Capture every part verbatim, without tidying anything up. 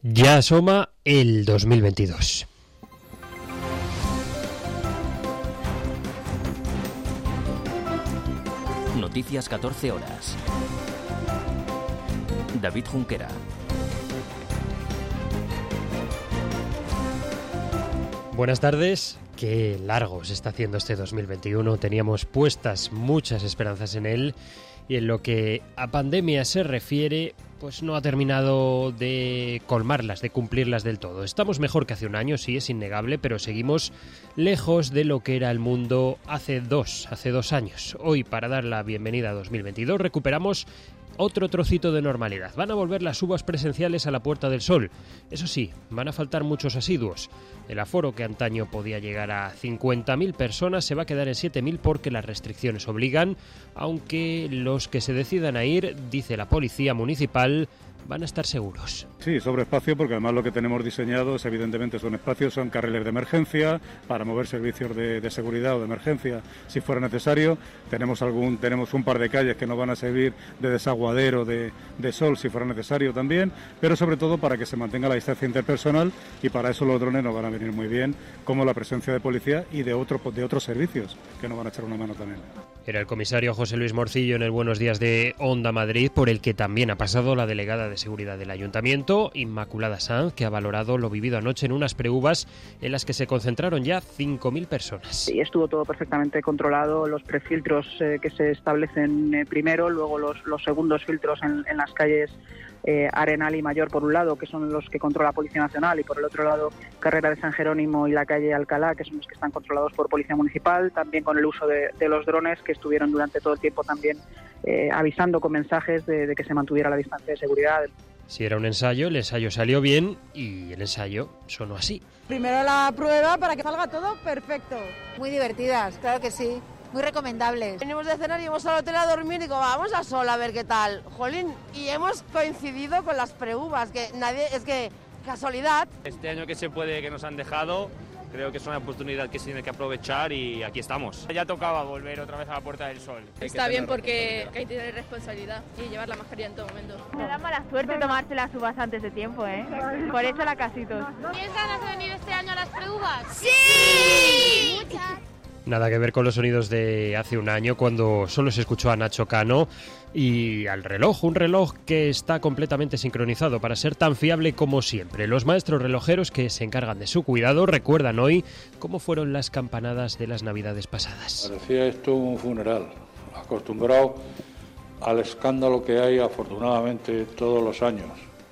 Ya asoma el dos mil veintidós. Noticias catorce horas. David Junquera. Buenas tardes. Qué largo se está haciendo este dos mil veintiuno. Teníamos puestas muchas esperanzas en él y en lo que a pandemia se refiere, pues no ha terminado de colmarlas, de cumplirlas del todo. Estamos mejor que hace un año, sí, es innegable, pero seguimos lejos de lo que era el mundo hace dos, hace dos años. Hoy, para dar la bienvenida a dos mil veintidós, recuperamos otro trocito de normalidad. Van a volver las uvas presenciales a la Puerta del Sol. Eso sí, van a faltar muchos asiduos. El aforo, que antaño podía llegar a cincuenta mil personas, se va a quedar en siete mil porque las restricciones obligan, aunque los que se decidan a ir, dice la Policía Municipal, van a estar seguros. Sí, sobre espacio, porque además lo que tenemos diseñados evidentemente son espacios, son carriles de emergencia para mover servicios de, de seguridad o de emergencia si fuera necesario. Tenemos algún, tenemos un par de calles que nos van a servir de desaguadero de, de sol si fuera necesario también, pero sobre todo para que se mantenga la distancia interpersonal, y para eso los drones nos van a venir muy bien, como la presencia de policía y de, otro, de otros servicios que nos van a echar una mano también. Era el comisario José Luis Morcillo en el Buenos Días de Onda Madrid, por el que también ha pasado la delegada de Seguridad del Ayuntamiento, Inmaculada Sanz, que ha valorado lo vivido anoche en unas preuvas en las que se concentraron ya cinco mil personas. Sí, estuvo todo perfectamente controlado, los prefiltros eh, que se establecen eh, primero, luego los, los segundos filtros en, en las calles eh, Arenal y Mayor por un lado, que son los que controla Policía Nacional, y por el otro lado Carrera de San Jerónimo y la calle Alcalá, que son los que están controlados por Policía Municipal, también con el uso de, de los drones, que estuvieron durante todo el tiempo también eh, avisando con mensajes de, de que se mantuviera la distancia de seguridad. Si era un ensayo, el ensayo salió bien y el ensayo sonó así. Primero la prueba para que salga todo perfecto. Muy divertidas, claro que sí. Muy recomendables. Venimos de cenar y hemos al hotel a dormir y digo, vamos a Sol a ver qué tal. Jolín, y hemos coincidido con las preuvas, que nadie, es que casualidad. Este año que se puede, que nos han dejado, creo que es una oportunidad que se tiene que aprovechar y aquí estamos. Ya tocaba volver otra vez a la Puerta del Sol. Está bien porque hay que tener responsabilidad y llevar la mascarilla en todo momento. Me da mala suerte tomarse las uvas antes de tiempo, ¿eh? Por eso la casitos. ¿Tienes ganas de venir este año a las preuvas? ¡Sí! Muchas. Nada que ver con los sonidos de hace un año, cuando solo se escuchó a Nacho Cano y al reloj, un reloj que está completamente sincronizado para ser tan fiable como siempre. Los maestros relojeros que se encargan de su cuidado recuerdan hoy cómo fueron las campanadas de las navidades pasadas. Parecía esto un funeral, acostumbrado al escándalo que hay afortunadamente todos los años.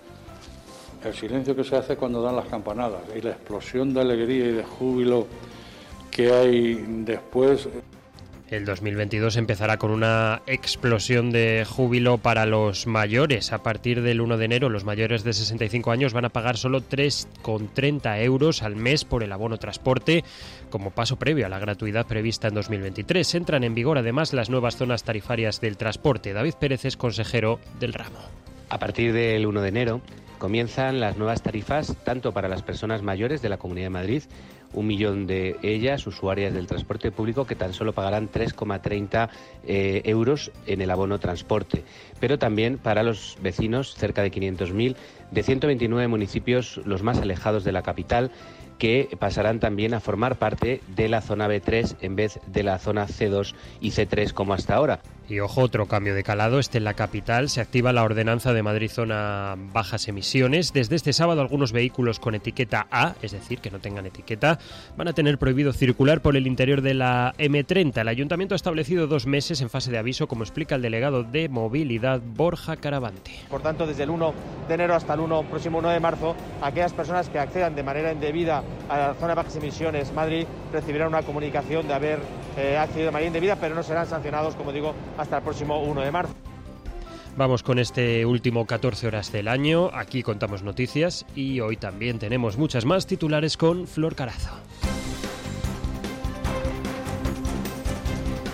El silencio que se hace cuando dan las campanadas y la explosión de alegría y de júbilo que hay después. El dos mil veintidós empezará con una explosión de júbilo para los mayores. A partir del uno de enero, los mayores de sesenta y cinco años van a pagar solo tres con treinta euros al mes por el abono transporte, como paso previo a la gratuidad prevista en dos mil veintitrés. Entran en vigor además las nuevas zonas tarifarias del transporte. David Pérez es consejero del ramo. A partir del uno de enero comienzan las nuevas tarifas tanto para las personas mayores de la Comunidad de Madrid, un millón de ellas, usuarias del transporte público, que tan solo pagarán tres coma treinta eh, euros en el abono transporte, pero también para los vecinos, cerca de quinientos mil, de ciento veintinueve municipios, los más alejados de la capital, que pasarán también a formar parte de la zona B tres en vez de la zona C dos y C tres como hasta ahora. Y ojo, otro cambio de calado, este en la capital. Se activa la ordenanza de Madrid Zona Bajas Emisiones. Desde este sábado algunos vehículos con etiqueta A, es decir, que no tengan etiqueta, van a tener prohibido circular por el interior de la eme treinta. El Ayuntamiento ha establecido dos meses en fase de aviso, como explica el delegado de Movilidad, Borja Caravante. Por tanto, desde el uno de enero hasta el uno, próximo uno de marzo, aquellas personas que accedan de manera indebida a la zona de bajas emisiones Madrid recibirán una comunicación de haber eh, accedido de manera indebida, pero no serán sancionados, como digo, hasta el próximo uno de marzo. Vamos con este último catorce horas del año. Aquí contamos noticias y hoy también tenemos muchas más titulares con Flor Carazo.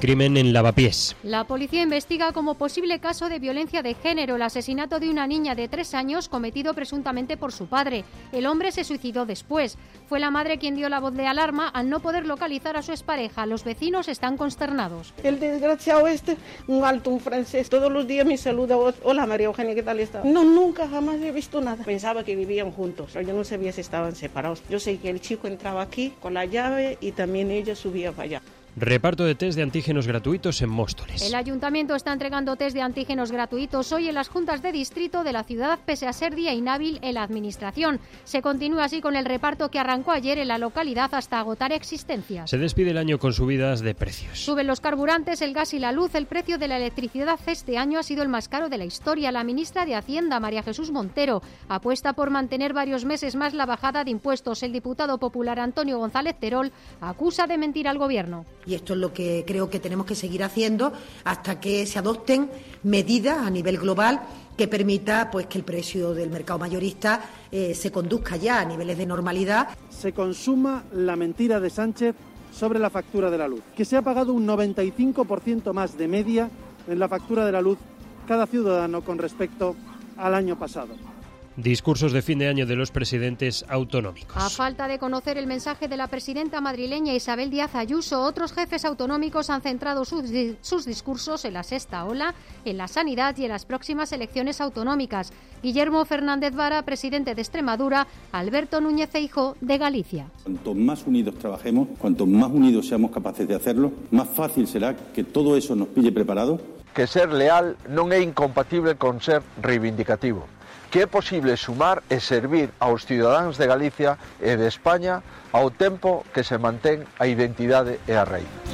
crimen en Lavapiés. La policía investiga como posible caso de violencia de género el asesinato de una niña de tres años cometido presuntamente por su padre. El hombre se suicidó después. Fue la madre quien dio la voz de alarma al no poder localizar a su expareja. Los vecinos están consternados. El desgraciado este, un alto, un francés, todos los días me saluda. Hola María Eugenia, ¿qué tal está? No, nunca, jamás he visto nada. Pensaba que vivían juntos, yo no sabía si estaban separados. Yo sé que el chico entraba aquí con la llave y también ella subía para allá. Reparto de test de antígenos gratuitos en Móstoles. El ayuntamiento está entregando test de antígenos gratuitos hoy en las juntas de distrito de la ciudad, pese a ser día inhábil en la administración. Se continúa así con el reparto que arrancó ayer en la localidad hasta agotar existencias. Se despide el año con subidas de precios. Suben los carburantes, el gas y la luz. El precio de la electricidad este año ha sido el más caro de la historia. La ministra de Hacienda, María Jesús Montero, apuesta por mantener varios meses más la bajada de impuestos. El diputado popular Antonio González Terol acusa de mentir al gobierno. Y esto es lo que creo que tenemos que seguir haciendo hasta que se adopten medidas a nivel global que permita pues que el precio del mercado mayorista eh, se conduzca ya a niveles de normalidad. Se consuma la mentira de Sánchez sobre la factura de la luz, que se ha pagado un noventa y cinco por ciento más de media en la factura de la luz cada ciudadano con respecto al año pasado. Discursos de fin de año de los presidentes autonómicos. A falta de conocer el mensaje de la presidenta madrileña Isabel Díaz Ayuso, otros jefes autonómicos han centrado sus, sus discursos en la sexta ola, en la sanidad y en las próximas elecciones autonómicas. Guillermo Fernández Vara, presidente de Extremadura, Alberto Núñez Feijóo, de Galicia. Cuanto más unidos trabajemos, cuanto más unidos seamos capaces de hacerlo, más fácil será que todo eso nos pille preparado. Que ser leal non é incompatible con ser reivindicativo. Que é posible sumar e servir aos cidadáns de Galicia e de España ao tempo que se mantén a identidade e as raíces.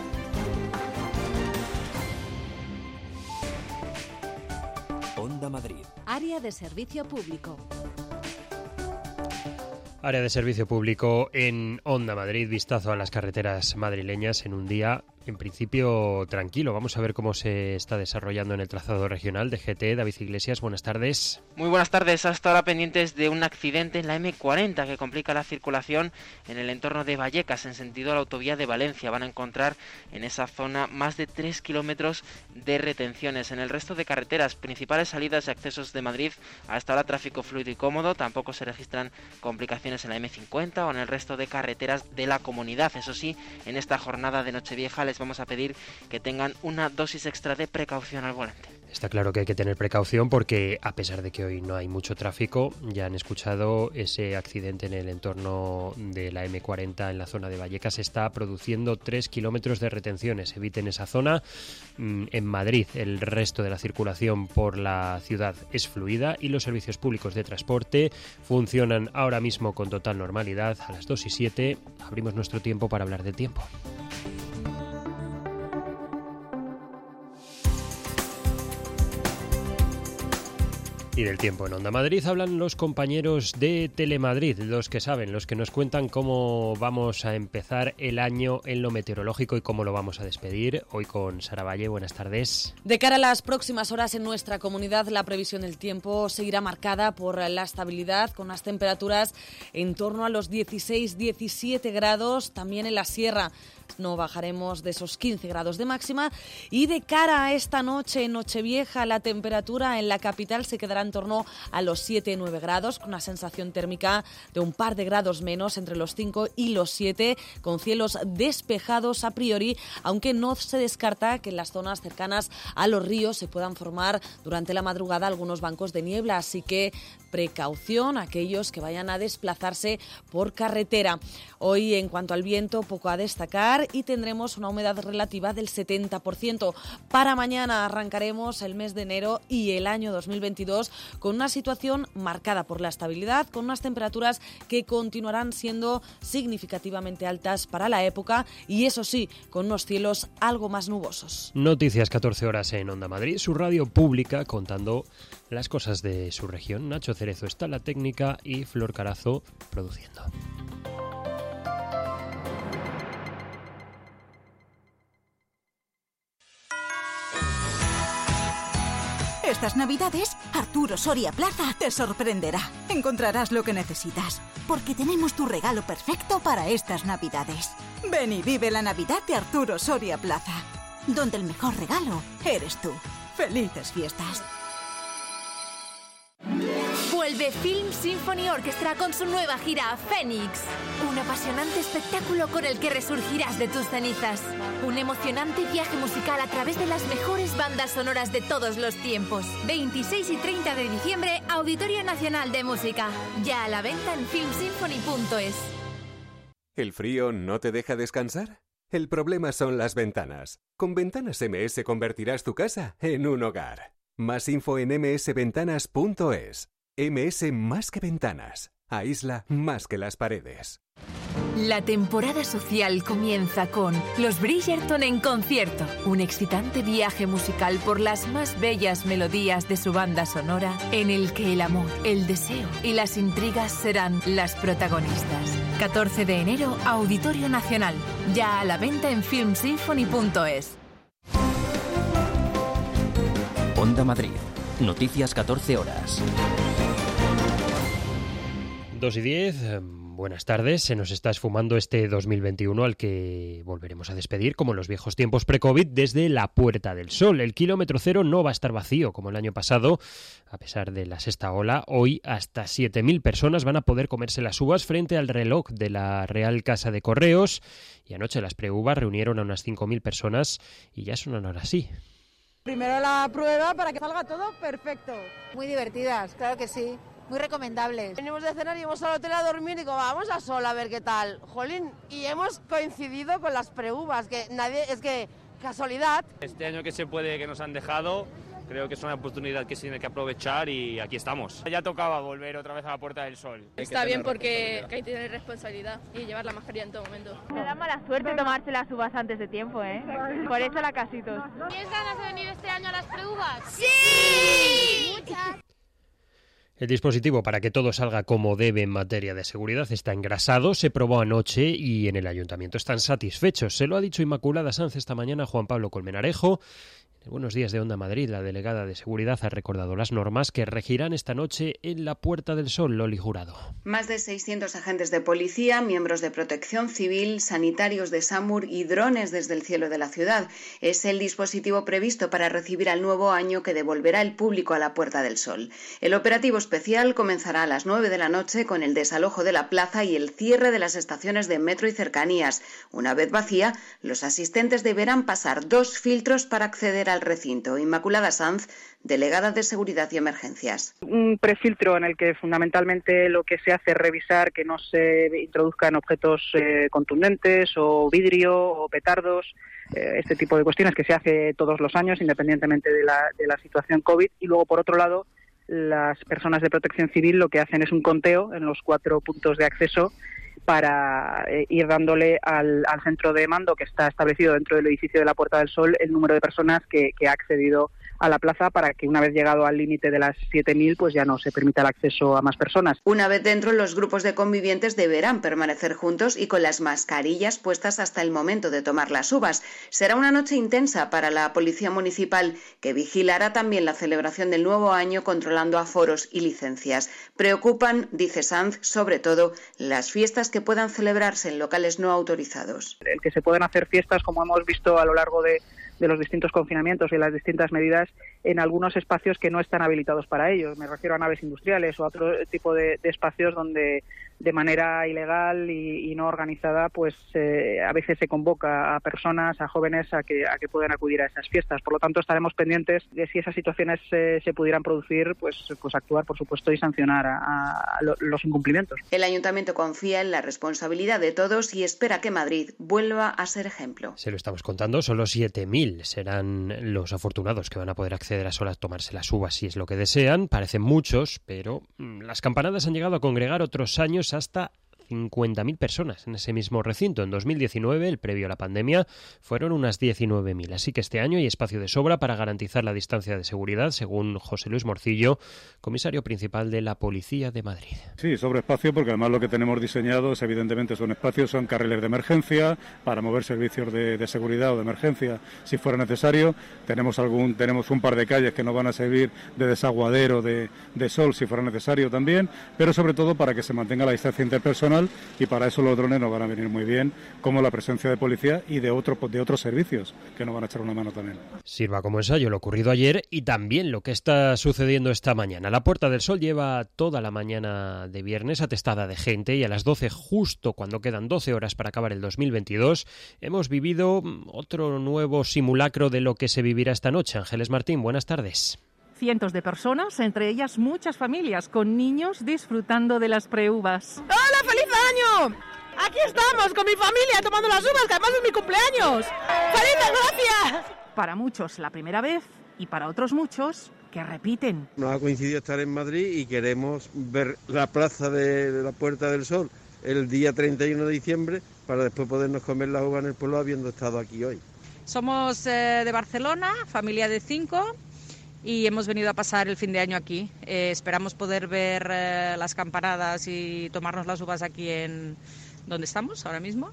Onda Madrid. Área de servicio público. Área de servicio público en Onda Madrid. Vistazo a las carreteras madrileñas en un día, en principio, tranquilo. Vamos a ver cómo se está desarrollando en el trazado regional de G T. David Iglesias, buenas tardes. Muy buenas tardes. Hasta ahora pendientes de un accidente en la eme cuarenta que complica la circulación en el entorno de Vallecas, en sentido a la autovía de Valencia. Van a encontrar en esa zona más de tres kilómetros de retenciones. En el resto de carreteras, principales salidas y accesos de Madrid, hasta ahora tráfico fluido y cómodo. Tampoco se registran complicaciones en la eme cincuenta o en el resto de carreteras de la comunidad. Eso sí, en esta jornada de Nochevieja les vamos a pedir que tengan una dosis extra de precaución al volante. Está claro que hay que tener precaución porque, a pesar de que hoy no hay mucho tráfico, ya han escuchado ese accidente en el entorno de la eme cuarenta en la zona de Vallecas. Se está produciendo tres kilómetros de retenciones. Eviten esa zona. En Madrid, el resto de la circulación por la ciudad es fluida y los servicios públicos de transporte funcionan ahora mismo con total normalidad. A las dos y siete abrimos nuestro tiempo para hablar del tiempo. Y del tiempo en Onda Madrid hablan los compañeros de Telemadrid, los que saben, los que nos cuentan cómo vamos a empezar el año en lo meteorológico y cómo lo vamos a despedir. Hoy con Sara Valle, buenas tardes. De cara a las próximas horas en nuestra comunidad, la previsión del tiempo seguirá marcada por la estabilidad, con unas temperaturas en torno a los dieciséis diecisiete grados, también en la sierra. No bajaremos de esos quince grados de máxima, y de cara a esta noche, en Nochevieja, la temperatura en la capital se quedará en torno a los siete nueve grados, con una sensación térmica de un par de grados menos, entre los cinco y los siete, con cielos despejados a priori, aunque no se descarta que en las zonas cercanas a los ríos se puedan formar durante la madrugada algunos bancos de niebla, así que precaución a aquellos que vayan a desplazarse por carretera. Hoy, en cuanto al viento, poco a destacar y tendremos una humedad relativa del setenta por ciento. Para mañana arrancaremos el mes de enero y el año dos mil veintidós con una situación marcada por la estabilidad, con unas temperaturas que continuarán siendo significativamente altas para la época y, eso sí, con unos cielos algo más nubosos. Noticias catorce horas en Onda Madrid, su radio pública, contando las cosas de su región. Nacho Cerezo está en la técnica y Flor Carazo produciendo. Estas Navidades, Arturo Soria Plaza te sorprenderá. Encontrarás lo que necesitas, porque tenemos tu regalo perfecto para estas Navidades. Ven y vive la Navidad de Arturo Soria Plaza. donde el mejor regalo eres tú. ¡Felices fiestas! Vuelve Film Symphony Orchestra con su nueva gira Phoenix. Un apasionante espectáculo con el que resurgirás de tus cenizas. Un emocionante viaje musical a través de las mejores bandas sonoras de todos los tiempos. veintiséis y treinta de diciembre, Auditorio Nacional de Música. Ya a la venta en film symphony punto es. ¿El frío no te deja descansar? El problema son las ventanas. Con Ventanas M S convertirás tu casa en un hogar. Más info en eme ese ventanas punto es. eme ese más que ventanas. Aísla más que las paredes. La temporada social comienza con Los Bridgerton en concierto. Un excitante viaje musical por las más bellas melodías de su banda sonora, en el que el amor, el deseo y las intrigas serán las protagonistas. catorce de enero, Auditorio Nacional. Ya a la venta en film symphony punto es. Onda Madrid. Noticias catorce horas. dos y diez, buenas tardes. Se nos está esfumando este dos mil veintiuno al que volveremos a despedir, como en los viejos tiempos pre-COVID, desde la Puerta del Sol. El kilómetro cero no va a estar vacío como el año pasado, a pesar de la sexta ola. Hoy hasta siete mil personas van a poder comerse las uvas frente al reloj de la Real Casa de Correos. Y anoche las pre-uvas reunieron a unas cinco mil personas y ya son ahora sí. Primero la prueba para que salga todo perfecto. Muy divertidas, claro que sí. Muy recomendables. Venimos de cenar y hemos al hotel a dormir y digo, vamos a Sol a ver qué tal. Jolín, y hemos coincidido con las preuvas, que nadie, es que casualidad. Este año que se puede, que nos han dejado, creo que es una oportunidad que se tiene que aprovechar y aquí estamos. Ya tocaba volver otra vez a la Puerta del Sol. Está bien porque hay que tener responsabilidad y llevar la mascarilla en todo momento. Me da mala suerte tomarse las uvas antes de tiempo, ¿eh? Por eso la casitos. ¿Tienes ganas de venir este año a las preuvas? ¡Sí! Muchas. El dispositivo para que todo salga como debe en materia de seguridad está engrasado, se probó anoche y en el ayuntamiento están satisfechos. Se lo ha dicho Inmaculada Sanz esta mañana a Juan Pablo Colmenarejo. En Buenos Días de Onda Madrid, la delegada de Seguridad ha recordado las normas que regirán esta noche en la Puerta del Sol. Loli Jurado. Más de seiscientos agentes de policía, miembros de protección civil, sanitarios de SAMUR y drones desde el cielo de la ciudad. Es el dispositivo previsto para recibir al nuevo año que devolverá el público a la Puerta del Sol. El operativo especial comenzará a las nueve de la noche con el desalojo de la plaza y el cierre de las estaciones de metro y cercanías. Una vez vacía, los asistentes deberán pasar dos filtros para acceder a al recinto. Inmaculada Sanz, delegada de Seguridad y Emergencias. Un prefiltro en el que fundamentalmente lo que se hace es revisar que no se introduzcan objetos eh, contundentes o vidrio o petardos, eh, este tipo de cuestiones que se hace todos los años independientemente de la, de la situación COVID. Y luego, por otro lado, las personas de protección civil lo que hacen es un conteo en los cuatro puntos de acceso para eh, ir dándole al, al centro de mando que está establecido dentro del edificio de la Puerta del Sol el número de personas que, que ha accedido a la plaza para que una vez llegado al límite de las siete mil pues ya no se permita el acceso a más personas. Una vez dentro, los grupos de convivientes deberán permanecer juntos y con las mascarillas puestas hasta el momento de tomar las uvas. Será una noche intensa para la Policía Municipal, que vigilará también la celebración del nuevo año controlando aforos y licencias. Preocupan, dice Sanz, sobre todo las fiestas que puedan celebrarse en locales no autorizados. El que se pueden hacer fiestas, como hemos visto a lo largo de de los distintos confinamientos y las distintas medidas en algunos espacios que no están habilitados para ello. Me refiero a naves industriales o a otro tipo de, de espacios donde de manera ilegal y, y no organizada pues eh, a veces se convoca a personas, a jóvenes a que, a que puedan acudir a esas fiestas. Por lo tanto, estaremos pendientes de si esas situaciones eh, se pudieran producir, pues, pues actuar, por supuesto, y sancionar a, a los incumplimientos. El Ayuntamiento confía en la responsabilidad de todos y espera que Madrid vuelva a ser ejemplo. Se lo estamos contando, solo siete mil serán los afortunados que van a poder acceder a Sol a tomarse las uvas si es lo que desean. Parecen muchos, pero mmm, las campanadas han llegado a congregar otros años hasta cincuenta mil personas en ese mismo recinto. En dos mil diecinueve, el previo a la pandemia, fueron unas diecinueve mil. Así que este año hay espacio de sobra para garantizar la distancia de seguridad, según José Luis Morcillo, comisario principal de la Policía de Madrid. Sí, sobre espacio, porque además lo que tenemos diseñados, evidentemente, son espacios, son carriles de emergencia para mover servicios de, de seguridad o de emergencia si fuera necesario. Tenemos algún, tenemos un par de calles que nos van a servir de desaguadero de, de Sol si fuera necesario también, pero sobre todo para que se mantenga la distancia interpersonal tal, y para eso los drones nos van a venir muy bien, como la presencia de policía y de, otro, de otros servicios que nos van a echar una mano también. Sirva como ensayo lo ocurrido ayer y también lo que está sucediendo esta mañana. La Puerta del Sol lleva toda la mañana de viernes atestada de gente y a las doce, justo cuando quedan doce horas para acabar el dos mil veintidós, hemos vivido otro nuevo simulacro de lo que se vivirá esta noche. Ángeles Martín, buenas tardes. Cientos de personas, entre ellas muchas familias con niños disfrutando de las preuvas. ¡Hola, feliz año! Aquí estamos con mi familia tomando las uvas, que además es mi cumpleaños. ¡Feliz, gracias! Para muchos la primera vez y para otros muchos que repiten. Nos ha coincidido estar en Madrid y queremos ver la plaza de la Puerta del Sol el día treinta y uno de diciembre para después podernos comer la uva en el pueblo habiendo estado aquí hoy. Somos eh, de Barcelona, familia de cinco, y hemos venido a pasar el fin de año aquí. Eh, esperamos poder ver eh, las campanadas y tomarnos las uvas aquí en donde estamos ahora mismo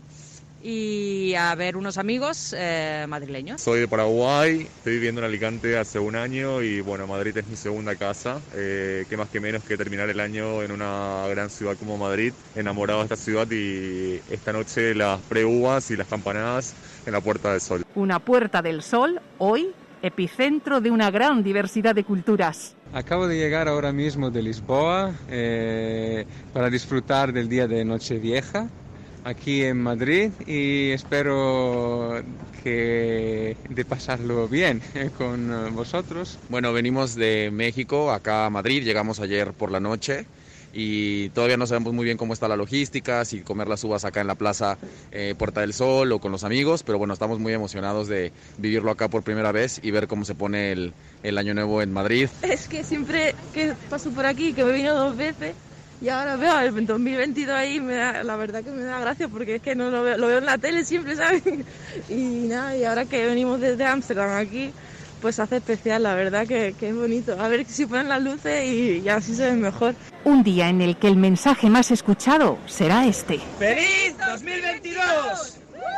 y a ver unos amigos eh, madrileños. Soy de Paraguay, estoy viviendo en Alicante hace un año y bueno, Madrid es mi segunda casa. Eh, qué más que menos que terminar el año en una gran ciudad como Madrid, enamorado de esta ciudad, y esta noche las preuvas y las campanadas en la Puerta del Sol. Una Puerta del Sol hoy epicentro de una gran diversidad de culturas. Acabo de llegar ahora mismo de Lisboa eh, para disfrutar del día de Nochevieja aquí en Madrid y espero que de pasarlo bien con vosotros. Bueno, venimos de México acá a Madrid, llegamos ayer por la noche y todavía no sabemos muy bien cómo está la logística, si comer las uvas acá en la plaza eh, Puerta del Sol o con los amigos, pero bueno, estamos muy emocionados de vivirlo acá por primera vez y ver cómo se pone el, el Año Nuevo en Madrid. Es que siempre que paso por aquí, que me vino dos veces, y ahora veo el dos mil veintidós ahí, me da, la verdad que me da gracia porque es que no lo veo, lo veo en la tele siempre, ¿sabes? Y nada, y ahora que venimos desde Ámsterdam aquí, pues hace especial, la verdad que, que es bonito. A ver si ponen las luces y, y así se ve mejor. Un día en el que el mensaje más escuchado será este. ¡Feliz dos mil veintidós!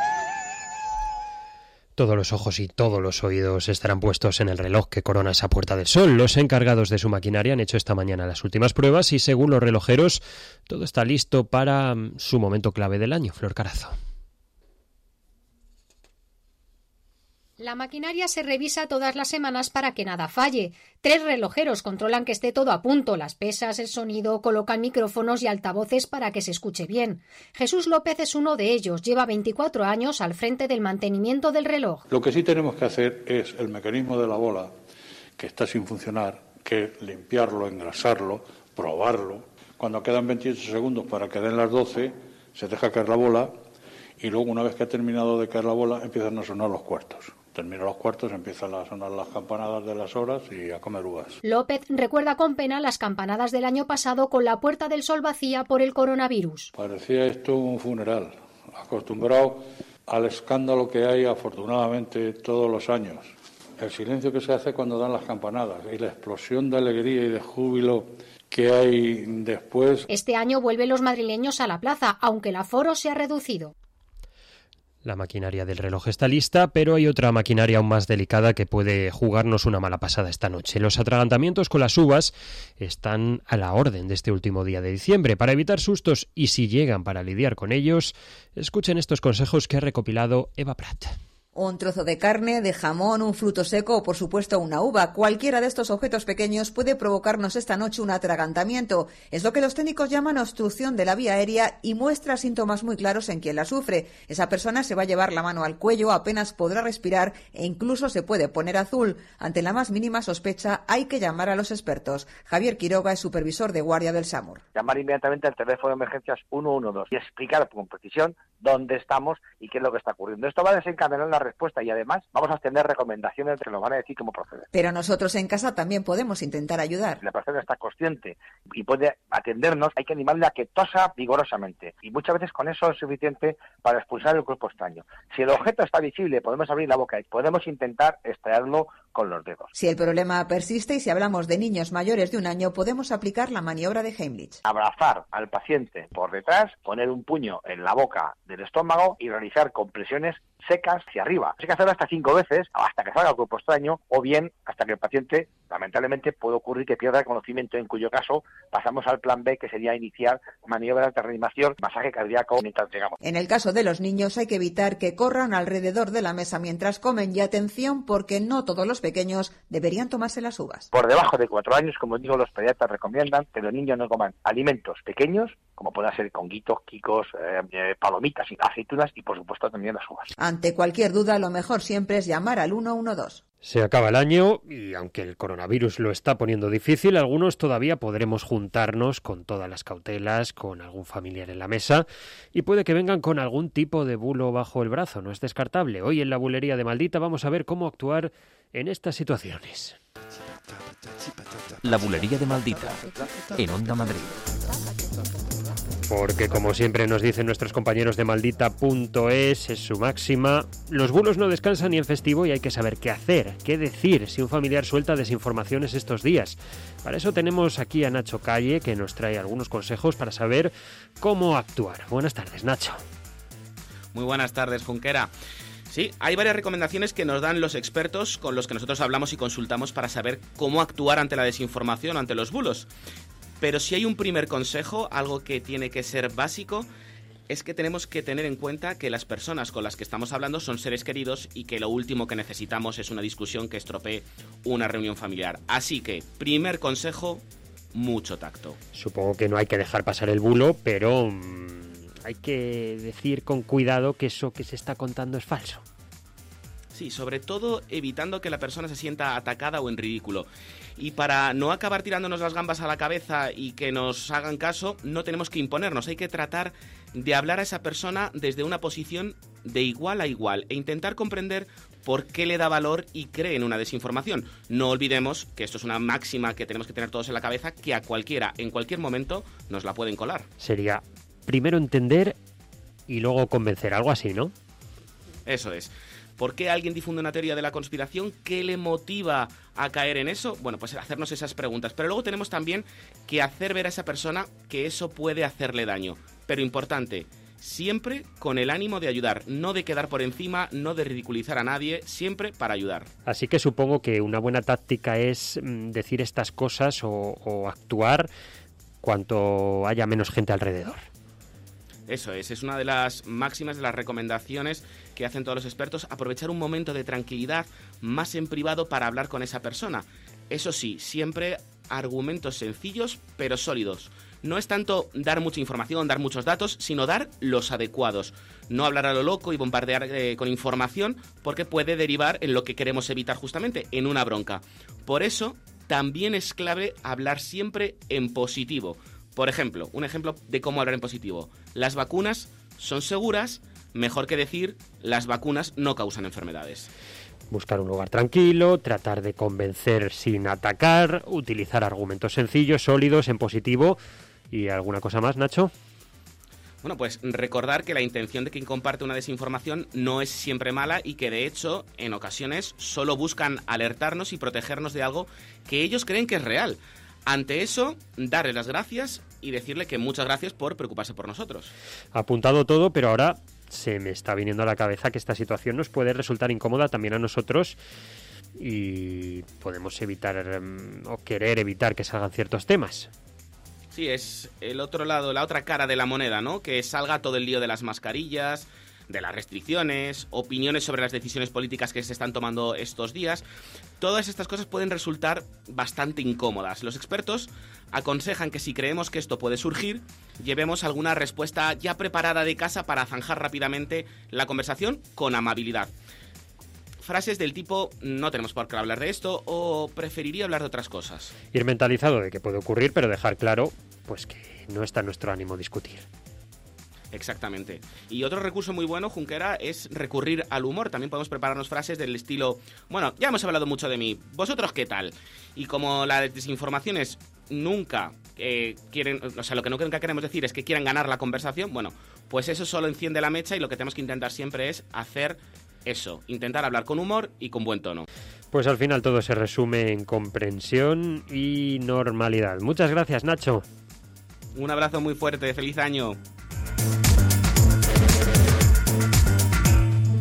Todos los ojos y todos los oídos estarán puestos en el reloj que corona esa Puerta del Sol. Los encargados de su maquinaria han hecho esta mañana las últimas pruebas y, según los relojeros, todo está listo para su momento clave del año. Flor Carazo. La maquinaria se revisa todas las semanas para que nada falle. Tres relojeros controlan que esté todo a punto, las pesas, el sonido, colocan micrófonos y altavoces para que se escuche bien. Jesús López es uno de ellos, lleva veinticuatro años al frente del mantenimiento del reloj. Lo que sí tenemos que hacer es el mecanismo de la bola, que está sin funcionar, que es limpiarlo, engrasarlo, probarlo. Cuando quedan veintiocho segundos para que den las doce, se deja caer la bola y luego, una vez que ha terminado de caer la bola, empiezan a sonar los cuartos. Termina los cuartos, empiezan a sonar las campanadas de las horas y a comer uvas. López recuerda con pena las campanadas del año pasado con la Puerta del Sol vacía por el coronavirus. Parecía esto un funeral, acostumbrado al escándalo que hay afortunadamente todos los años. El silencio que se hace cuando dan las campanadas y la explosión de alegría y de júbilo que hay después. Este año vuelven los madrileños a la plaza, aunque el aforo se ha reducido. La maquinaria del reloj está lista, pero hay otra maquinaria aún más delicada que puede jugarnos una mala pasada esta noche. Los atragantamientos con las uvas están a la orden de este último día de diciembre. Para evitar sustos y si llegan para lidiar con ellos, escuchen estos consejos que ha recopilado Eva Prat. Un trozo de carne, de jamón, un fruto seco o, por supuesto, una uva. Cualquiera de estos objetos pequeños puede provocarnos esta noche un atragantamiento. Es lo que los técnicos llaman obstrucción de la vía aérea y muestra síntomas muy claros en quien la sufre. Esa persona se va a llevar la mano al cuello, apenas podrá respirar e incluso se puede poner azul. Ante la más mínima sospecha hay que llamar a los expertos. Javier Quiroga es supervisor de guardia del SAMUR. Llamar inmediatamente al teléfono de emergencias uno uno dos y explicar con precisión dónde estamos y qué es lo que está ocurriendo. Esto va a desencadenar la respuesta y además vamos a tener recomendaciones que nos van a decir cómo proceder. Pero nosotros en casa también podemos intentar ayudar. Si la persona está consciente y puede atendernos, hay que animarle a que tosa vigorosamente y muchas veces con eso es suficiente para expulsar el cuerpo extraño. Si el objeto está visible, podemos abrir la boca y podemos intentar extraerlo con los dedos. Si el problema persiste y si hablamos de niños mayores de un año, podemos aplicar la maniobra de Heimlich. Abrazar al paciente por detrás, poner un puño en la boca del estómago y realizar compresiones secas hacia arriba. Hay que hacerlo hasta cinco veces, hasta que salga el cuerpo extraño, o bien hasta que el paciente, lamentablemente, puede ocurrir que pierda el conocimiento, en cuyo caso pasamos al plan B, que sería iniciar maniobras de reanimación, masaje cardíaco mientras llegamos. En el caso de los niños hay que evitar que corran alrededor de la mesa mientras comen, y atención porque no todos los pequeños deberían tomarse las uvas. Por debajo de cuatro años, como digo, los pediatras recomiendan que los niños no coman alimentos pequeños, como pueden ser conguitos, quicos, eh, eh, palomitas, aceitunas y, por supuesto, también las uvas. Ante cualquier duda, lo mejor siempre es llamar al uno uno dos. Se acaba el año y aunque el coronavirus lo está poniendo difícil, algunos todavía podremos juntarnos con todas las cautelas, con algún familiar en la mesa, y puede que vengan con algún tipo de bulo bajo el brazo, no es descartable. Hoy en la bulería de Maldita vamos a ver cómo actuar en estas situaciones. La bulería de Maldita, en Onda Madrid. Porque, como siempre nos dicen nuestros compañeros de maldita punto es, es su máxima, los bulos no descansan ni en festivo y hay que saber qué hacer, qué decir si un familiar suelta desinformaciones estos días. Para eso tenemos aquí a Nacho Calle, que nos trae algunos consejos para saber cómo actuar. Buenas tardes, Nacho. Muy buenas tardes, Junquera. Sí, hay varias recomendaciones que nos dan los expertos con los que nosotros hablamos y consultamos para saber cómo actuar ante la desinformación, ante los bulos. Pero si hay un primer consejo, algo que tiene que ser básico, es que tenemos que tener en cuenta que las personas con las que estamos hablando son seres queridos y que lo último que necesitamos es una discusión que estropee una reunión familiar. Así que, primer consejo, mucho tacto. Supongo que no hay que dejar pasar el bulo, pero mmm, hay que decir con cuidado que eso que se está contando es falso. Sí, sobre todo evitando que la persona se sienta atacada o en ridículo. Y para no acabar tirándonos las gambas a la cabeza y que nos hagan caso, no tenemos que imponernos. Hay que tratar de hablar a esa persona desde una posición de igual a igual e intentar comprender por qué le da valor y cree en una desinformación. No olvidemos que esto es una máxima que tenemos que tener todos en la cabeza, que a cualquiera, en cualquier momento, nos la pueden colar. Sería primero entender y luego convencer, algo así, ¿no? Eso es. ¿Por qué alguien difunde una teoría de la conspiración? ¿Qué le motiva a caer en eso? Bueno, pues hacernos esas preguntas. Pero luego tenemos también que hacer ver a esa persona que eso puede hacerle daño. Pero importante, siempre con el ánimo de ayudar, no de quedar por encima, no de ridiculizar a nadie, siempre para ayudar. Así que supongo que una buena táctica es decir estas cosas o, o actuar cuanto haya menos gente alrededor. Eso es, es una de las máximas de las recomendaciones que hacen todos los expertos, aprovechar un momento de tranquilidad más en privado para hablar con esa persona. Eso sí, siempre argumentos sencillos pero sólidos. No es tanto dar mucha información, dar muchos datos, sino dar los adecuados. No hablar a lo loco y bombardear eh, con información, porque puede derivar en lo que queremos evitar justamente, en una bronca. Por eso, también es clave hablar siempre en positivo. Por ejemplo, un ejemplo de cómo hablar en positivo. Las vacunas son seguras, mejor que decir las vacunas no causan enfermedades. Buscar un lugar tranquilo, tratar de convencer sin atacar, utilizar argumentos sencillos, sólidos, en positivo. ¿Y alguna cosa más, Nacho? Bueno, pues recordar que la intención de quien comparte una desinformación no es siempre mala y que, de hecho, en ocasiones solo buscan alertarnos y protegernos de algo que ellos creen que es real. Ante eso, darle las gracias y decirle que muchas gracias por preocuparse por nosotros. Apuntado todo, pero ahora se me está viniendo a la cabeza que esta situación nos puede resultar incómoda también a nosotros y podemos evitar um, o querer evitar que salgan ciertos temas. Sí, es el otro lado, la otra cara de la moneda, ¿no? Que salga todo el lío de las mascarillas, de las restricciones, opiniones sobre las decisiones políticas que se están tomando estos días. Todas estas cosas pueden resultar bastante incómodas. Los expertos aconsejan que si creemos que esto puede surgir, llevemos alguna respuesta ya preparada de casa para zanjar rápidamente la conversación con amabilidad. Frases del tipo, no tenemos por qué hablar de esto, o preferiría hablar de otras cosas. Ir mentalizado de que puede ocurrir, pero dejar claro pues que no está en nuestro ánimo discutir. Exactamente. Y otro recurso muy bueno, Junquera, es recurrir al humor. También podemos prepararnos frases del estilo, bueno, ya hemos hablado mucho de mí, ¿vosotros qué tal? Y como las desinformaciones nunca eh, quieren, o sea, lo que no nunca queremos decir es que quieran ganar la conversación, bueno, pues eso solo enciende la mecha y lo que tenemos que intentar siempre es hacer eso, intentar hablar con humor y con buen tono. Pues al final todo se resume en comprensión y normalidad. Muchas gracias, Nacho. Un abrazo muy fuerte, feliz año.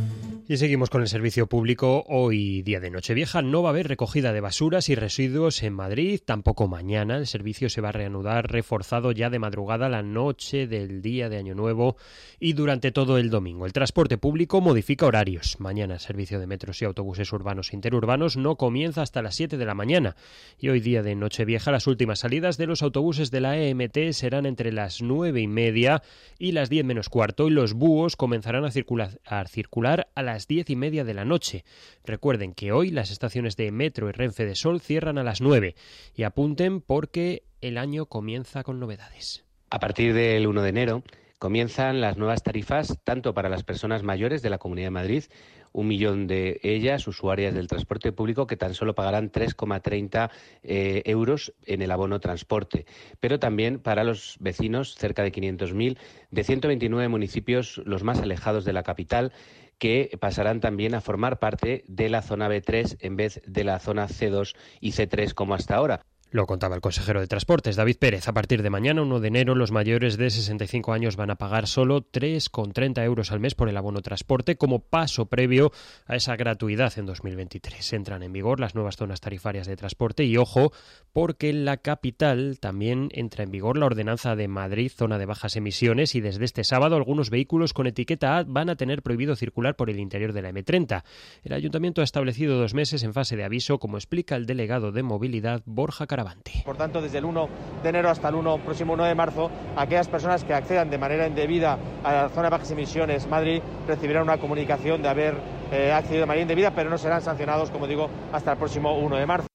Y seguimos con el servicio público. Hoy, día de Nochevieja, no va a haber recogida de basuras y residuos en Madrid, tampoco mañana. El servicio se va a reanudar reforzado ya de madrugada la noche del día de Año Nuevo y durante todo el domingo. El transporte público modifica horarios. Mañana el servicio de metros y autobuses urbanos e interurbanos no comienza hasta las siete de la mañana. Y hoy, día de Nochevieja, las últimas salidas de los autobuses de la E M T serán entre las nueve y media y las diez menos cuarto, y los búhos comenzarán a circular, a circular a las diez y media de la noche. Recuerden que hoy las estaciones de Metro y Renfe de Sol cierran a las nueve y apunten porque el año comienza con novedades. A partir del uno de enero comienzan las nuevas tarifas tanto para las personas mayores de la Comunidad de Madrid, un millón de ellas usuarias del transporte público que tan solo pagarán tres coma treinta eh, euros en el abono transporte, pero también para los vecinos, cerca de quinientos mil, de ciento veintinueve municipios, los más alejados de la capital, que pasarán también a formar parte de la zona B tres en vez de la zona C dos y C tres como hasta ahora. Lo contaba el consejero de Transportes, David Pérez. A partir de mañana, uno de enero, los mayores de sesenta y cinco años van a pagar solo tres coma treinta euros al mes por el abono transporte como paso previo a esa gratuidad en dos mil veintitrés. Entran en vigor las nuevas zonas tarifarias de transporte y, ojo, porque en la capital también entra en vigor la ordenanza de Madrid, zona de bajas emisiones, y desde este sábado algunos vehículos con etiqueta A van a tener prohibido circular por el interior de la eme treinta. El Ayuntamiento ha establecido dos meses en fase de aviso, como explica el delegado de movilidad, Borja Caravante. Por tanto, desde el uno de enero hasta el uno, próximo uno de marzo, aquellas personas que accedan de manera indebida a la zona de bajas emisiones Madrid recibirán una comunicación de haber eh, accedido de manera indebida, pero no serán sancionados, como digo, hasta el próximo uno de marzo.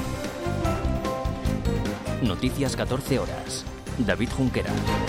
Noticias catorce horas. David Junquera.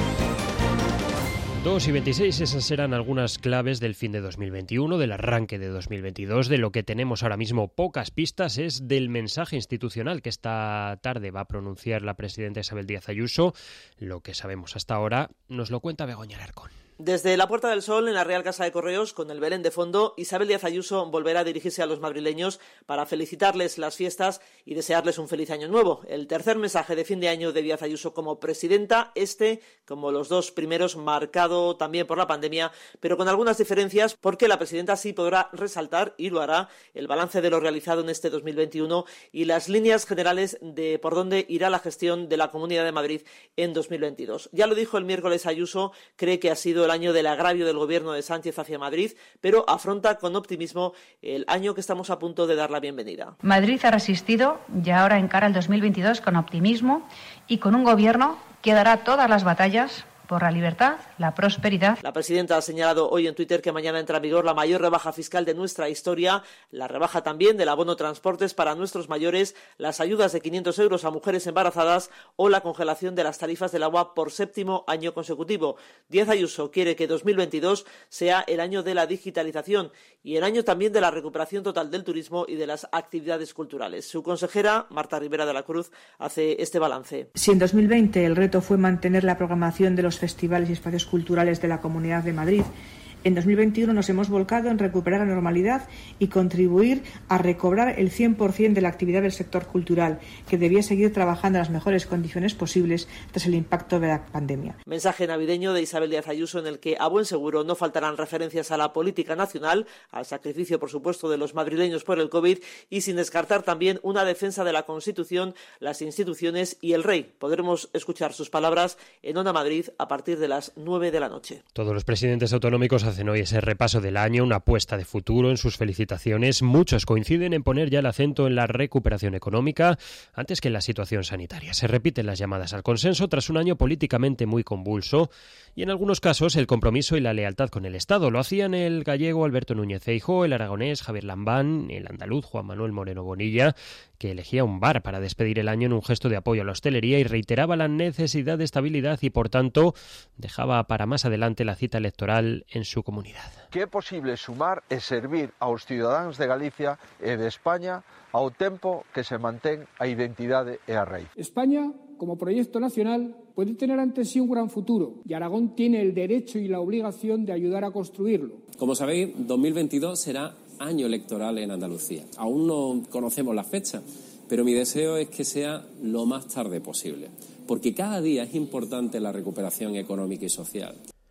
dos y veintiséis, esas serán algunas claves del fin de dos mil veintiuno, del arranque de dos mil veintidós. De lo que tenemos ahora mismo pocas pistas es del mensaje institucional que esta tarde va a pronunciar la presidenta Isabel Díaz Ayuso. Lo que sabemos hasta ahora nos lo cuenta Begoña Alarcón. Desde la Puerta del Sol, en la Real Casa de Correos, con el Belén de fondo, Isabel Díaz Ayuso volverá a dirigirse a los madrileños para felicitarles las fiestas y desearles un feliz año nuevo. El tercer mensaje de fin de año de Díaz Ayuso como presidenta, este, como los dos primeros, marcado también por la pandemia, pero con algunas diferencias, porque la presidenta sí podrá resaltar, y lo hará, el balance de lo realizado en este dos mil veintiuno y las líneas generales de por dónde irá la gestión de la Comunidad de Madrid en dos mil veintidós. Ya lo dijo el miércoles Ayuso, cree que ha sido el año del agravio del gobierno de Sánchez hacia Madrid, pero afronta con optimismo el año que estamos a punto de dar la bienvenida. Madrid ha resistido y ahora encara el dos mil veintidós con optimismo y con un gobierno que dará todas las batallas por la libertad, la prosperidad. La presidenta ha señalado hoy en Twitter que mañana entra en vigor la mayor rebaja fiscal de nuestra historia, la rebaja también del abono transportes para nuestros mayores, las ayudas de quinientos euros a mujeres embarazadas o la congelación de las tarifas del agua por séptimo año consecutivo. Díaz Ayuso quiere que dos mil veintidós sea el año de la digitalización y el año también de la recuperación total del turismo y de las actividades culturales. Su consejera, Marta Rivera de la Cruz, hace este balance. Si en dos mil veinte el reto fue mantener la programación de los festivales y espacios culturales de la Comunidad de Madrid, en dos mil veintiuno nos hemos volcado en recuperar la normalidad y contribuir a recobrar el cien por ciento de la actividad del sector cultural, que debía seguir trabajando en las mejores condiciones posibles tras el impacto de la pandemia. Mensaje navideño de Isabel Díaz Ayuso en el que, a buen seguro, no faltarán referencias a la política nacional, al sacrificio, por supuesto, de los madrileños por el COVID y sin descartar también una defensa de la Constitución, las instituciones y el rey. Podremos escuchar sus palabras en Onda Madrid a partir de las nueve de la noche. Todos los presidentes autonómicos hacen hoy ese repaso del año, una apuesta de futuro en sus felicitaciones. Muchos coinciden en poner ya el acento en la recuperación económica antes que en la situación sanitaria. Se repiten las llamadas al consenso tras un año políticamente muy convulso y en algunos casos el compromiso y la lealtad con el Estado. Lo hacían el gallego Alberto Núñez Feijóo, el aragonés Javier Lambán, el andaluz Juan Manuel Moreno Bonilla, que elegía un bar para despedir el año en un gesto de apoyo a la hostelería y reiteraba la necesidad de estabilidad y, por tanto, dejaba para más adelante la cita electoral en su comunidad. Que é posible sumar e servir aos cidadáns de Galicia e de España ao tempo que se mantén a identidade e a raíz. España, como proyecto nacional, puede tener ante sí un gran futuro y Aragón tiene el derecho y la obligación de ayudar a construirlo. Como sabéis, dos mil veintidós será año electoral en Andalucía. Aún no conocemos la fecha, pero mi deseo es que sea lo más tarde posible, porque cada día es importante la recuperación económica y social.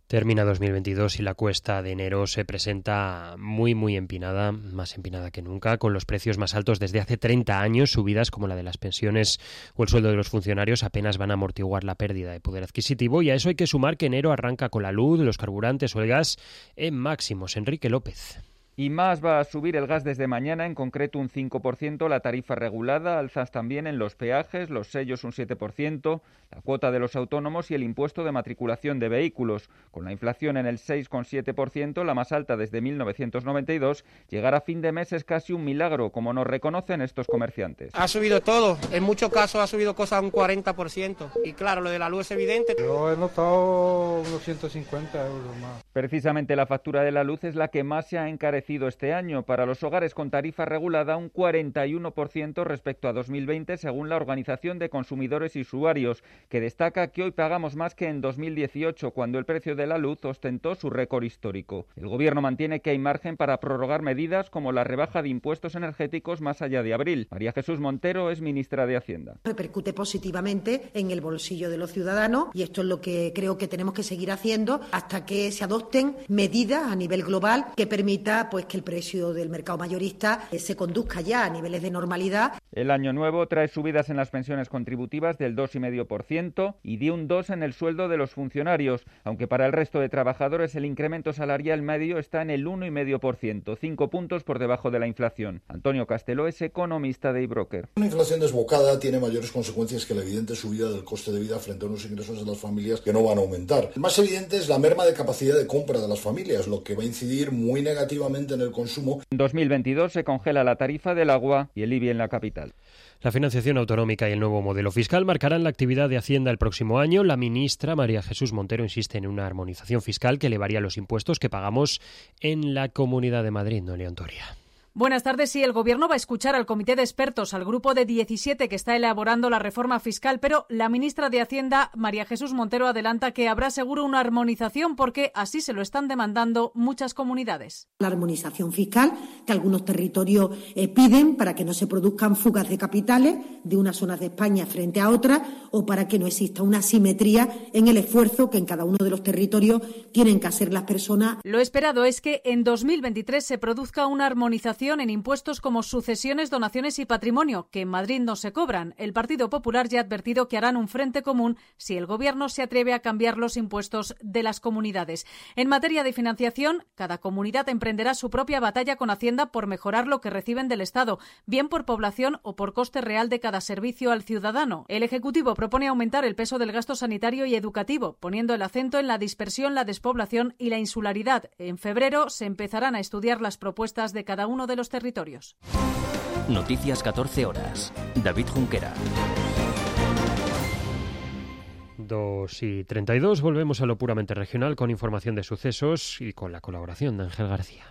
Termina dos mil veintidós y la cuesta de enero se presenta muy muy empinada, más empinada que nunca, con los precios más altos desde hace treinta años. Subidas como la de las pensiones o el sueldo de los funcionarios apenas van a amortiguar la pérdida de poder adquisitivo, y a eso hay que sumar que enero arranca con la luz, los carburantes o el gas en máximos. Enrique López. Y más va a subir el gas desde mañana, en concreto un cinco por ciento, la tarifa regulada, alzas también en los peajes, los sellos un siete por ciento, la cuota de los autónomos y el impuesto de matriculación de vehículos. Con la inflación en el seis coma siete por ciento, la más alta desde mil novecientos noventa y dos, llegar a fin de mes es casi un milagro, como nos reconocen estos comerciantes. Ha subido todo, en muchos casos ha subido cosas un cuarenta por ciento, y claro, lo de la luz es evidente. Yo he notado unos ciento cincuenta euros más. Precisamente la factura de la luz es la que más se ha encarecido este año. Para los hogares con tarifa regulada, un cuarenta y uno por ciento respecto a dos mil veinte, según la Organización de Consumidores y Usuarios, que destaca que hoy pagamos más que en dos mil dieciocho, cuando el precio de la luz ostentó su récord histórico. El Gobierno mantiene que hay margen para prorrogar medidas como la rebaja de impuestos energéticos más allá de abril. María Jesús Montero es ministra de Hacienda. Repercute positivamente en el bolsillo de los ciudadanos, y esto es lo que creo que tenemos que seguir haciendo hasta que se adopten medidas a nivel global que permita pues que el precio del mercado mayorista eh, se conduzca ya a niveles de normalidad. El año nuevo trae subidas en las pensiones contributivas del dos coma cinco por ciento y de un dos por ciento en el sueldo de los funcionarios, aunque para el resto de trabajadores el incremento salarial medio está en el uno coma cinco por ciento, cinco puntos por debajo de la inflación. Antonio Castelo es economista de iBroker. Una inflación desbocada tiene mayores consecuencias que la evidente subida del coste de vida frente a unos ingresos de las familias que no van a aumentar. El más evidente es la merma de capacidad de compra de las familias, lo que va a incidir muy negativamente en el consumo. En dos mil veintidós se congela la tarifa del agua y el I B I en la capital. La financiación autonómica y el nuevo modelo fiscal marcarán la actividad de Hacienda el próximo año. La ministra María Jesús Montero insiste en una armonización fiscal que elevaría los impuestos que pagamos en la Comunidad de Madrid. Noelia Ontoria. Buenas tardes. Sí, el Gobierno va a escuchar al comité de expertos, al grupo de diecisiete que está elaborando la reforma fiscal, pero la ministra de Hacienda, María Jesús Montero, adelanta que habrá seguro una armonización porque así se lo están demandando muchas comunidades. La armonización fiscal que algunos territorios eh, piden para que no se produzcan fugas de capitales de unas zonas de España frente a otras, o para que no exista una asimetría en el esfuerzo que en cada uno de los territorios tienen que hacer las personas. Lo esperado es que en dos mil veintitrés se produzca una armonización en impuestos como sucesiones, donaciones y patrimonio, que en Madrid no se cobran. El Partido Popular ya ha advertido que harán un frente común si el Gobierno se atreve a cambiar los impuestos de las comunidades. En materia de financiación, cada comunidad emprenderá su propia batalla con Hacienda por mejorar lo que reciben del Estado, bien por población o por coste real de cada servicio al ciudadano. El Ejecutivo propone aumentar el peso del gasto sanitario y educativo, poniendo el acento en la dispersión, la despoblación y la insularidad. En febrero se empezarán a estudiar las propuestas de cada uno de los territorios. Noticias catorce horas. David Junquera. dos y treinta y dos, volvemos a lo puramente regional con información de sucesos y con la colaboración de Ángel García.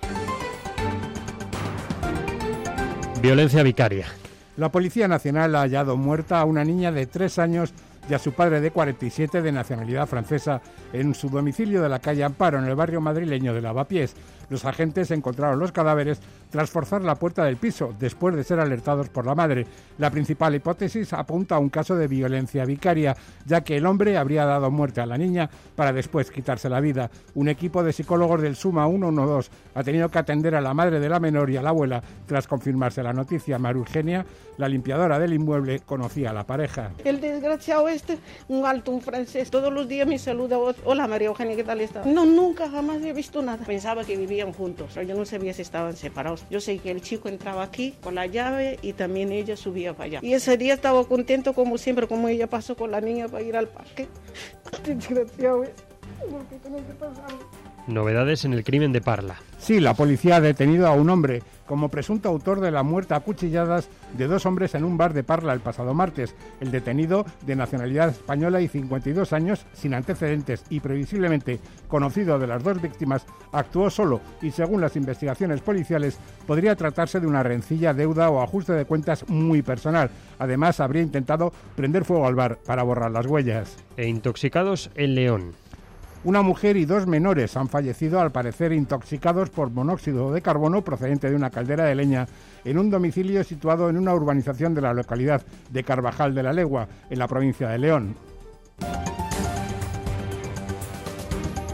Violencia vicaria. La Policía Nacional ha hallado muerta a una niña de tres años y a su padre de cuarenta y siete de nacionalidad francesa en su domicilio de la calle Amparo, en el barrio madrileño de Lavapiés. Los agentes encontraron los cadáveres tras forzar la puerta del piso, después de ser alertados por la madre. La principal hipótesis apunta a un caso de violencia vicaria, ya que el hombre habría dado muerte a la niña para después quitarse la vida. Un equipo de psicólogos del Suma ciento doce ha tenido que atender a la madre de la menor y a la abuela tras confirmarse la noticia. María Eugenia, la limpiadora del inmueble, conocía a la pareja. El desgraciado este, un alto, un francés, todos los días me saluda. Hola María Eugenia, ¿qué tal está? No, nunca, jamás he visto nada. Pensaba que vivían juntos, yo no sabía si estaban separados. Yo sé que el chico entraba aquí con la llave y también ella subía para allá. Y ese día estaba contento como siempre, como ella pasó con la niña para ir al parque. Desgraciado este, ¿por qué tiene que pasar? Novedades en el crimen de Parla. Sí, la policía ha detenido a un hombre como presunto autor de la muerte a cuchilladas de dos hombres en un bar de Parla el pasado martes. El detenido, de nacionalidad española y cincuenta y dos años, sin antecedentes y previsiblemente conocido de las dos víctimas, actuó solo y, según las investigaciones policiales, podría tratarse de una rencilla, deuda o ajuste de cuentas muy personal. Además, habría intentado prender fuego al bar para borrar las huellas. E intoxicados en León. Una mujer y dos menores han fallecido, al parecer intoxicados por monóxido de carbono procedente de una caldera de leña en un domicilio situado en una urbanización de la localidad de Carvajal de la Legua, en la provincia de León.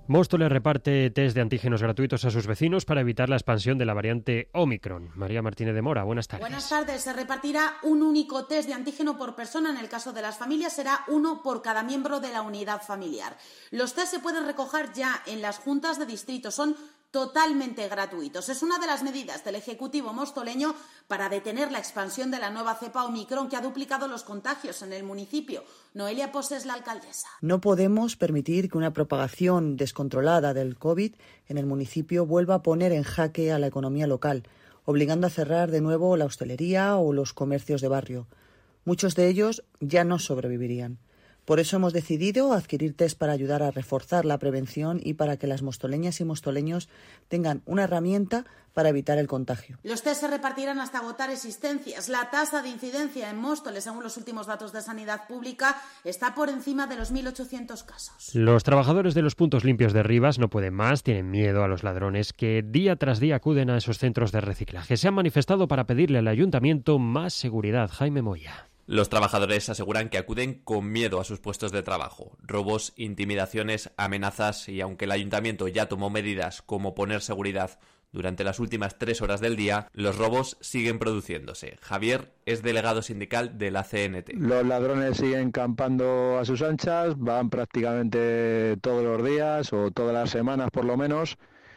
Móstoles reparte test de antígenos gratuitos a sus vecinos para evitar la expansión de la variante Omicron. María Martínez de Mora, buenas tardes. Buenas tardes. Se repartirá un único test de antígeno por persona. En el caso de las familias será uno por cada miembro de la unidad familiar. Los test se pueden recoger ya en las juntas de distrito. Son totalmente gratuitos. Es una de las medidas del Ejecutivo mostoleño para detener la expansión de la nueva cepa Omicron que ha duplicado los contagios en el municipio. Noelia Pose es la alcaldesa. No podemos permitir que una propagación descontrolada del COVID en el municipio vuelva a poner en jaque a la economía local, obligando a cerrar de nuevo la hostelería o los comercios de barrio. Muchos de ellos ya no sobrevivirían. Por eso hemos decidido adquirir test para ayudar a reforzar la prevención y para que las mostoleñas y mostoleños tengan una herramienta para evitar el contagio. Los test se repartirán hasta agotar existencias. La tasa de incidencia en Móstoles, según los últimos datos de Sanidad Pública, está por encima de los mil ochocientos casos. Los trabajadores de los puntos limpios de Rivas no pueden más, tienen miedo a los ladrones que día tras día acuden a esos centros de reciclaje. Se han manifestado para pedirle al ayuntamiento más seguridad. Jaime Moya. Los trabajadores aseguran que acuden con miedo a sus puestos de trabajo. Robos, intimidaciones, amenazas y aunque el ayuntamiento ya tomó medidas como poner seguridad durante las últimas tres horas del día, los robos siguen produciéndose. Javier es delegado sindical de la C N T. Los ladrones siguen campando a sus anchas, van prácticamente todos los días o todas las semanas por lo menos.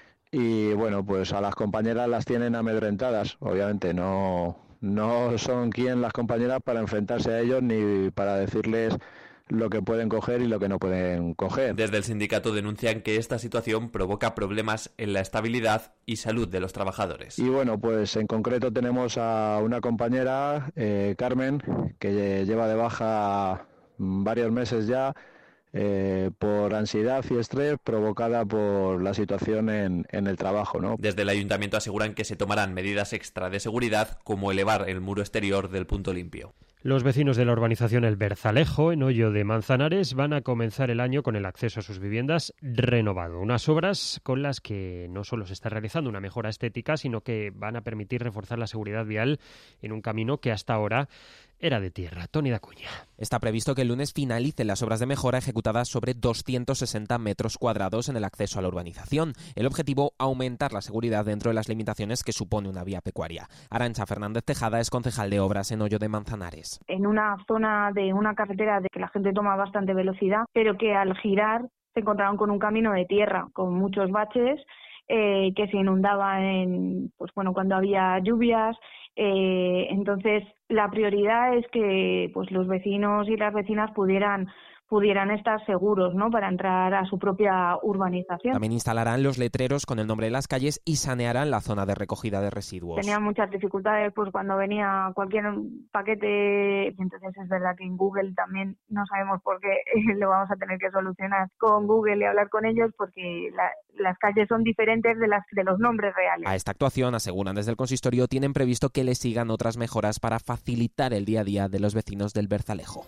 Y bueno, pues a las compañeras las tienen amedrentadas. Obviamente no... No son quien las compañeras para enfrentarse a ellos ni para decirles lo que pueden coger y lo que no pueden coger. Desde el sindicato denuncian que esta situación provoca problemas en la estabilidad y salud de los trabajadores. Y bueno, pues en concreto tenemos a una compañera, eh, Carmen, que lleva de baja varios meses ya, Eh, por ansiedad y estrés provocada por la situación en, en el trabajo, ¿no? Desde el ayuntamiento aseguran que se tomarán medidas extra de seguridad como elevar el muro exterior del punto limpio. Los vecinos de la urbanización El Berzalejo, en Hoyo de Manzanares, van a comenzar el año con el acceso a sus viviendas renovado. Unas obras con las que no solo se está realizando una mejora estética, sino que van a permitir reforzar la seguridad vial en un camino que hasta ahora era de tierra. Toni Dacuña. Está previsto que el lunes finalicen las obras de mejora ejecutadas sobre doscientos sesenta metros cuadrados en el acceso a la urbanización. El objetivo, aumentar la seguridad dentro de las limitaciones que supone una vía pecuaria. Arantxa Fernández Tejada es concejal de obras en Hoyo de Manzanares. En una zona de una carretera de que la gente toma bastante velocidad, pero que al girar se encontraron con un camino de tierra, con muchos baches, eh, que se inundaba en, pues bueno, cuando había lluvias. Eh, entonces, la prioridad es que pues los vecinos y las vecinas pudieran pudieran estar seguros, ¿no?, para entrar a su propia urbanización. También instalarán los letreros con el nombre de las calles y sanearán la zona de recogida de residuos. Tenían muchas dificultades pues cuando venía cualquier paquete, entonces es verdad que en Google también no sabemos por qué lo vamos a tener que solucionar con Google y hablar con ellos porque la, las calles son diferentes de las de los nombres reales. A esta actuación, aseguran desde el consistorio, tienen previsto que le sigan otras mejoras para facilitar el día a día de los vecinos del Berzalejo.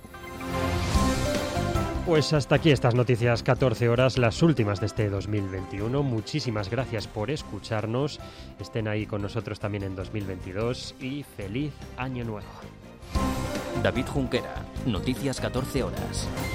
Pues hasta aquí estas noticias catorce horas, las últimas de este dos mil veintiuno. Muchísimas gracias por escucharnos. Estén ahí con nosotros también en dos mil veintidós y feliz año nuevo. David Junquera, Noticias catorce horas.